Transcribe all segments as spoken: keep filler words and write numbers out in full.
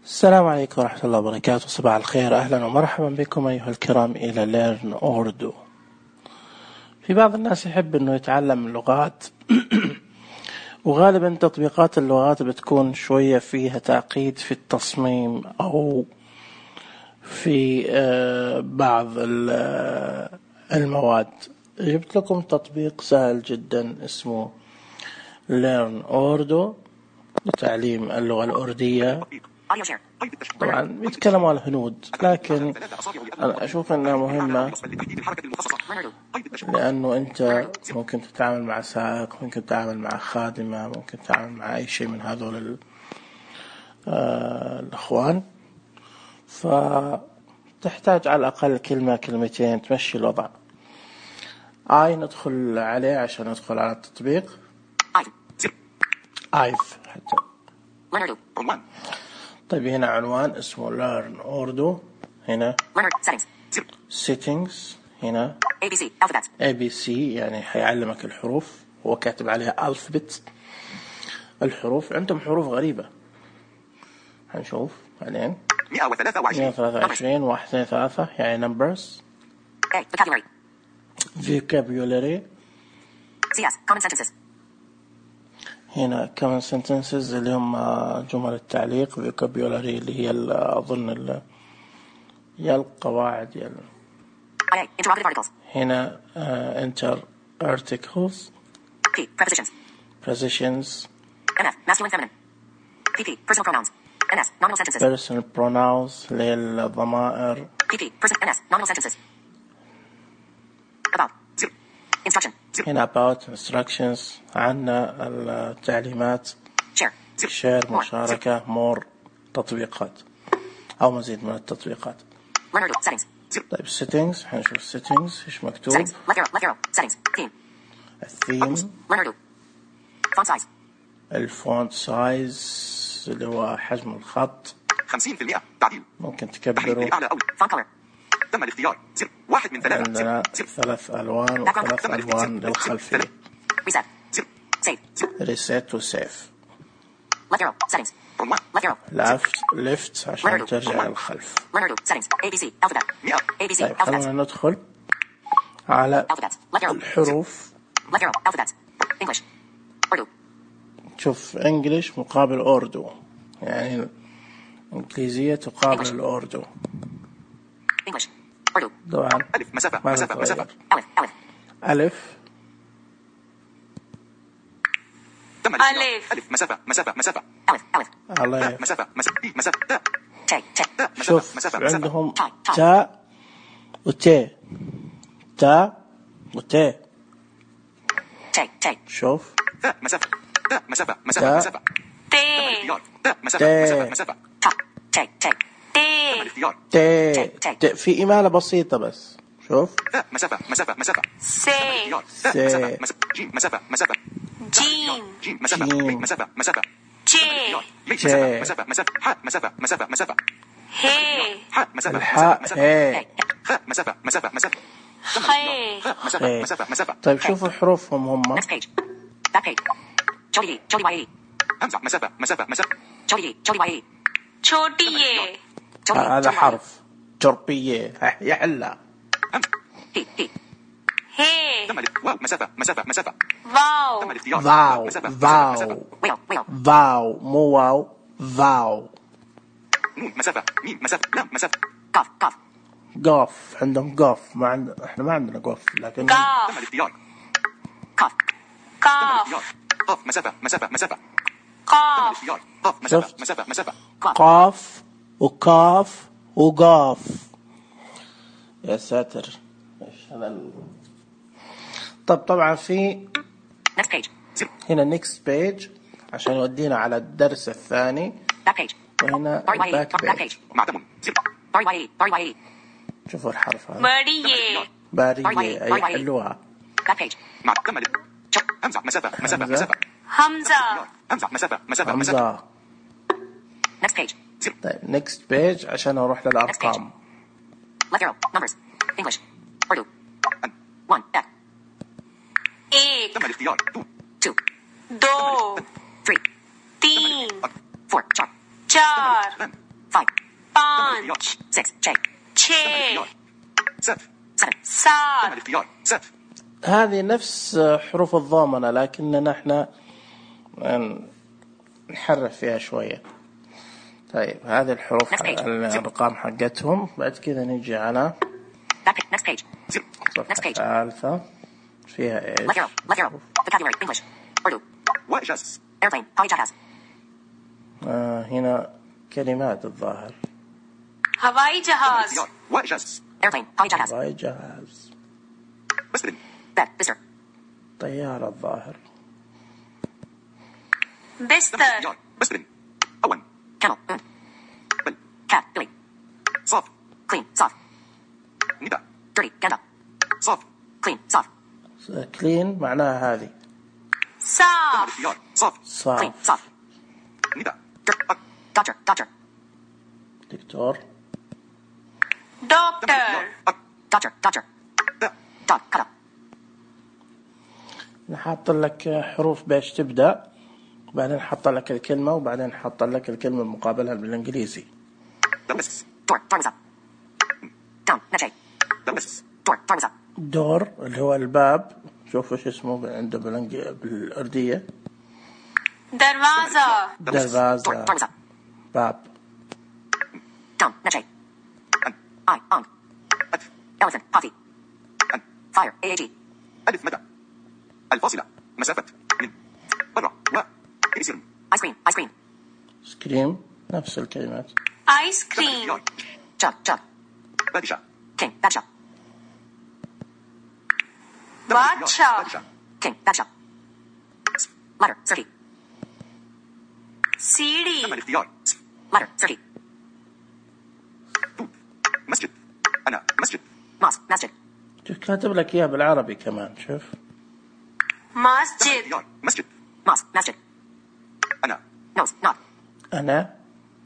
السلام عليكم ورحمة الله وبركاته. صباح الخير، أهلا ومرحبا بكم أيها الكرام إلى ليرن أوردو. في بعض الناس يحب أنه يتعلم اللغات وغالبا تطبيقات اللغات بتكون شوية فيها تعقيد في التصميم أو في بعض المواد. جبت لكم تطبيق سهل جدا اسمه ليرن أوردو لتعليم اللغة الأردية. طبعا بيتكلموا عن الهنود، لكن أنا أشوف أنها مهمة لأنه أنت ممكن تتعامل مع سائق، ممكن تتعامل مع خادمة، ممكن تتعامل مع أي شيء من هذول الأخوان، فتحتاج على الأقل كلمة كلمتين تمشي الوضع. آي ندخل عليه عشان ندخل على التطبيق. آيف حتى. طيب هنا عنوان اسمه Learn Urdu. هنا Settings. هنا A B C Alphabet. A B C يعني حيعلمك الحروف، هو كاتب عليها Alphabet. الحروف عندهم حروف غريبة، هنشوف بعدين. مئة وثلاثة وعشرين مئة وثلاثة وعشرين واحد اثنين ثلاثة يعني numbers. A Vocabulary. Vocabulary. C S Common Sentences. هنا common sentences اللي هم جمل التعليق. vocabulary اللي هي أظن ال هي القواعد يا I A Interrogative articles. هنا uh, enter articles. P Prepositions. Prepositions. M F Masculine Feminine. P P Personal Pronouns. N S Nominal Sentences. Personal pronouns للضمائر. P P Person N S Nominal Sentences. About. Instruction. هنا about instructions عنا التعليمات. Share. share مشاركة. more تطبيقات أو مزيد من التطبيقات. Learn Urdu. Settings. طيب settings حنشوف settings إيش مكتوب. Settings. Left arrow. Left arrow. Settings. Theme. الثيم. Learn Urdu. Font size. الفونت سايز اللي هو حجم الخط. خمسين بالمئة تعديل. ممكن تكبره. Font color. تم الاختيار. زر. واحد من ثلاثة. عندنا ثلاث ألوان وثلاث ألوان للخلفية. Reset. Zero. Save. reset و save. Left arrow. Settings. Left arrow. left left عشان ترجع للخلف. Learn Urdu. Settings. A B C Alphabet. A B C طيب Alphabet. خلونا ندخل على الحروف. Left arrow. Alphabet. English. Urdu. شوف انجليش مقابل أوردو، يعني الإنجليزية تقابل الأوردو. English. Urdu. طبعا ألف مسافة ما مسافة مسافة. نتغير. ألف ألف. ألف. تم الاختيار. ألف مسافة مسافة مسافة. ألف ألف. ألف. مسافة مسافة مسافة. تاء. تاء تاء. شوف عندهم تاء وتاء. تاء وتاء. تاء تاء. شوف. تاء مسافة. تاء مسافة مسافة مسافة. تاء. تاء مسافة مسافة مسافة. تاء تاء تاء. تاء. الاختيار. تاء تاء في إمالة بسيطة بس. شوف. تاء مسافة مسافة مسافة. سي. تاء مسافة مسافة. جيم مسافة مسافة. جيم. جيم مسافة. جيم. مسافة مسافة. جي. مسافة مسافة مسافة. حاء مسافة مسافة مسافة. هي. حاء مسافة الحاء مسافة. هي. خاء مسافة مسافة مسافة. خي. خاء مسافة مسافة مسافة. طيب شوفوا حروفهم هم. Next page. Back page. جودي جودي واي. همزة مسافة مسافة مسافة. جودي جودي واي. छोटी ये. هذا حرف جربية يحلى. همزة. هي هي. هي. تم واو مسافة مسافة مسافة. واو. تم الاختيار. فاو مسافة فاو مسافة. ويل ويل. فاو مو واو فاو. نون مسافة. ميم مسافة. لام مسافة. قاف قاف. قاف عندهم قاف، ما عند احنا ما عندنا قاف لكن تم قاف. الاختيار. قاف. تم قاف. الاختيار. قاف مسافة مسافة مسافة. تم قاف. الاختيار. قاف مسافة شفت؟ مسافة مسافة. قاف وكاف وقاف. يا ساتر ايش هذا ال... طب طبعا في Next page. Zero. هنا next page عشان يودينا على الدرس الثاني، Back page. وهنا Bari waye. back Back page. page. معتم. Zero. Bari waye. Bari waye. شوفوا الحرف هذا बड़ी ये. بارية أي حلوها. Back page. مع تم ال- همزة مسافة مسافة همزة. مسافة. हमजा. همزة مسافة مسافة مسافة. همزة. Next page. Zero. طيب next page عشان أروح للأرقام. Left arrow. Numbers. English. Urdu. An. One. F. एक. تم الاختيار. Two. Two. दो. Three. तीन. Four. Char. चार. Len. five, पाँच six, छः, छः seven, seven, सात الاختيار seven, هذه نفس حروف الضامنة لكننا احنا نحرف فيها شوية. طيب هذه الحروف الأرقام حقتهم. بعد كذا نجي على next page, zero, next صفحة page, ثالثة فيها ايش؟ left arrow, left arrow, vocabulary, English, Urdu, وإجاز, airplane, polyjahaz, آه هنا كلمات الظاهر. हवाई जहाज الاختيار وإجاز, airplane, polyjahaz, باي جهاز. بسبرين, bed, بسر, طيارة الظاهر. बिस्तर الاختيار بسبرين, أون, camel, und, بل, cat, Billy, soft, clean, soft, نداء, dirty, ganda, soft, clean, soft, كلين معناها هذه साफ الاختيار soft, صاف. clean, soft, نداء, dirt, doctor, doctor, دكتور. Doctor الاختيار doctor, doctor, dog, dog, cutter, نحط لك حروف باش تبدأ، بعدين حط لك الكلمة، وبعدين حط لك الكلمة المقابلها بالإنجليزي. doors, door, door was up, down, نجي, doors, door, door was up, دور اللي هو الباب. شوف ايش اسمه عنده بالإنج- بالأردية. दरवाजा door, door دروازة. was up, باب. down, نجي, an, I, on, ألف, elephant, party, an, fire, A A G, ألف مدى, الفاصلة, مسافة, من, برا, و, إبسيرم, ice cream, ice cream, سكريم نفس الكلمات. Ice cream jug, jug, بادشاه, king, بادشاه, बादशाह king, بادشاه, ladder, circuit, सीढ़ी الاختيار ladder, circuit, مسجد, أنا, مسجد, mosque, مسجد, شوف كاتب لك إياه بالعربي كمان. شوف मस्जिद الاختيار مسجد, mosque, مسجد, أنا, nose, not, أنا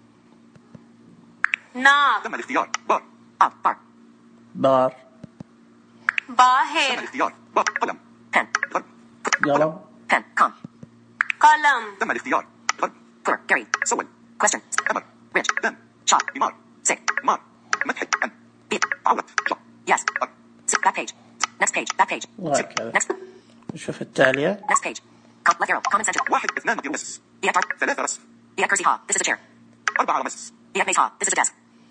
नाक تم الاختيار بار, up, bar, بار. تم बाहर الاختيار بار, قلم, pen, ضرب, قلم. pen, com, कलम تم الاختيار ضرب, poor, Gary, سول, question, أمر, rich, then, shot, بمار, sick, مار, مضحك, أن, beat, عورة, job, yes, up, zip, back page, next page, back page, zip, وهكذا. next, شوف التالية. next page, com, left arrow, common sense, واحد اثنان مدير مس, إياك ضرب, ثلاثة رسم, إياك كرسي ها, this is a chair, أربعة رمس, إياك ميز ها, this is a desk,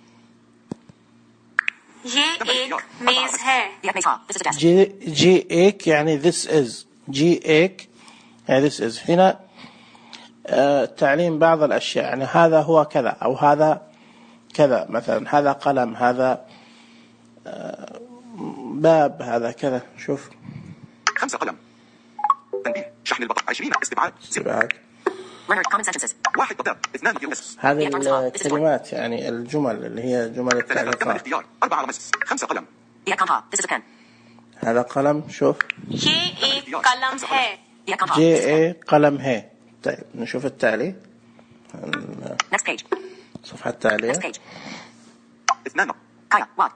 ये تم एक الاختيار मेज है إياك ميز ها, this is a desk, جي جي إيك يعني this is. جي إيك يعني this is. هنا آه تعليم بعض الأشياء، يعني هذا هو كذا أو هذا كذا. مثلا هذا قلم، هذا آه باب، هذا كذا. شوف خمسة قلم, تنبيه, شحن البطاقة, عشرين, استبعاد, زر, بعد learner, common sentences, واحد ضباب, اثنان مدير مس, هذه الكلمات يعني الجمل اللي هي جمل ثلاثة, تم التعليقات. الاختيار, أربعة رمس, خمسة قلم, إياك كم ها, this is a pen, هذا قلم. شوف ये एक कलम है إياك كم ها, جي this is a pen, إيه قلم هي. طيب نشوف التالي. next page, الصفحة التالية. next page, اثنان, كايا, واد,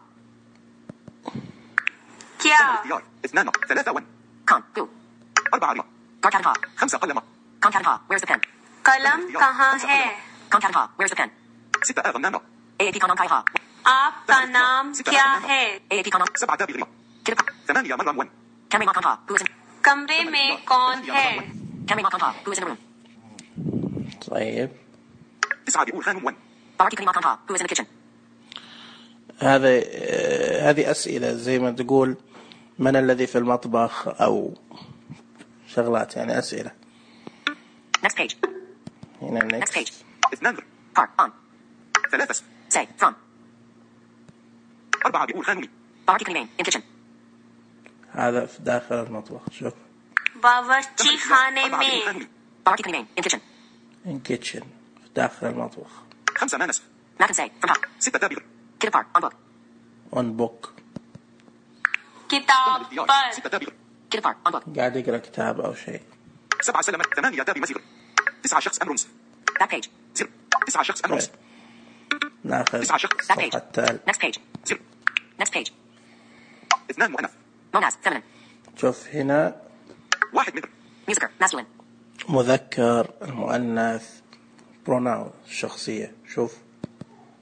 क्या تم الاختيار, اثنان, ثلاثة, ون, كان, جو, أربعة, ريا, كار كان ها, خمسة قلم, كان كان ها, where's the pen, कलम कहाँ है كان كان ها, where's the pen, ستة, غنام, A A P كان كاي ها, आपका नाम क्या है A A P كان, سبعة, دابي, ريا, كده, ثمانية, مرة, ون, كامري ما كان ها, who is in, कमरे में कौन है كامري ما كان ها, who is in the room, طيب تسعة, بيقول خانم, ون, باركي كريم ما كان ها, who is in the kitchen, هذا آه، هذه أسئلة زي ما تقول من الذي في المطبخ أو شغلات، يعني أسئلة. next page, هنا next next. page, اثنان, car, on, ثلاثة, say, from, أربعة, بيقول خانومي, باركي كريمين, in kitchen, هذا في داخل المطبخ. شوف बावर्ची खाने में باركي كريمين, in kitchen, in kitchen في داخل المطبخ. خمسة, مانس, ما can say, from top, ستة, دابي, كده, part, on book, on book किताब पर ستة, دابي, كده, part, on book, قاعد يقرأ كتاب أو شيء. سبعة, سلمة, ثمانية, دابي, مسير, تسعة, شخص, أمرمز, back page, زر, تسعة, شخص, أمرمز, ناخذ تسعة, شخص, back الصفحة page, التالية. next page, زر, next page, اثنان, مؤنث, موناس, feminine, شوف هنا واحد, متر, musicer, masculine, مذكر، المؤنث، pronoun الشخصية. شوف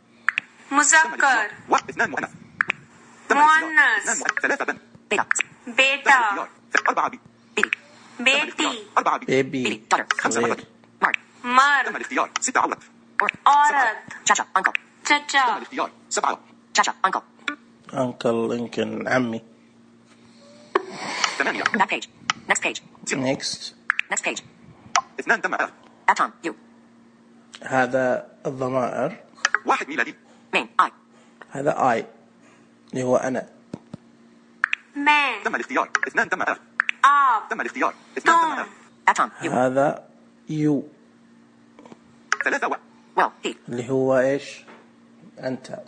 मुज़क्कर واحد اثنان مؤنث मुअन्नस ثلاثة بنت بيتا बेटा أربعة بي بيبي बेटी أربعة بي بيبي بيبي daughter خمسة صغير. مرة مارك تم मर्द الاختيار ستة عورت औरत تشاتشا أنكل تم चचा الاختيار سبعة تشاتشا أنكل أنكل يمكن عمي. ثمانية back page next page zero next next page اثنان تم ألف أتان يو هذا الضمائر. واحد ميلادي مين آي هذا آي اللي هو أنا. मैं تم الاختيار اثنان تم ألف आप تم الاختيار اثنان تم ألف أتان يو هذا يو ثلاثة و واو هي اللي هو إيش؟ أنت.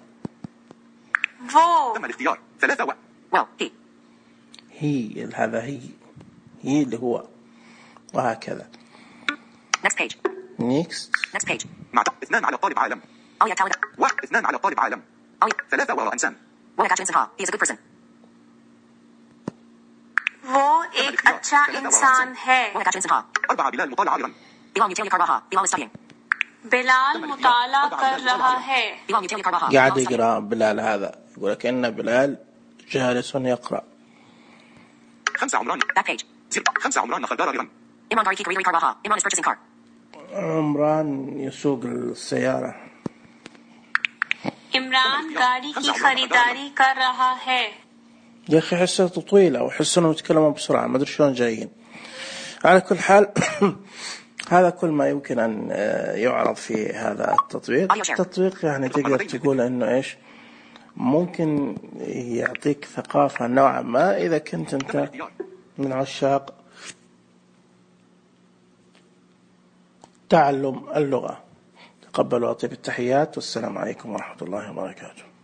वो تم الاختيار ثلاثة و واو هي هي هذا هي هي اللي هو وهكذا. next page next next page مع اثنان على طالب عالم أو يتعود واحد اثنان على طالب عالم أو ثلاثة وراء إنسان ولا كاتش إنسان he is a good person वो एक अच्छा इंसान है ولا كاتش إنسان أربعة بلال مطالع عالما بلال يتيلي كارواها بلال is studying बिलाल मुताला कर रहा है بلال يتيلي كارواها قاعد يقرأ بلال هذا يقول لك إن بلال جالس يقرأ. خمسة عمران back page زيرو خمسة عمران خلدار ريران إمام داري كيكري كارواها إمام is purchasing car عمران يسوق السيارة. इमरान गाड़ी की खरीदारी कर रहा है يا أخي حسته طويلة وحس إنهم يتكلمون بسرعة ما أدري شلون جايين. على كل حال هذا كل ما يمكن أن يعرض في هذا التطبيق. التطبيق يعني تقدر تقول إنه إيش ممكن يعطيك ثقافة نوعا ما إذا كنت أنت من عشاق تعلم اللغة. تقبلوا أطيب التحيات والسلام عليكم ورحمة الله وبركاته.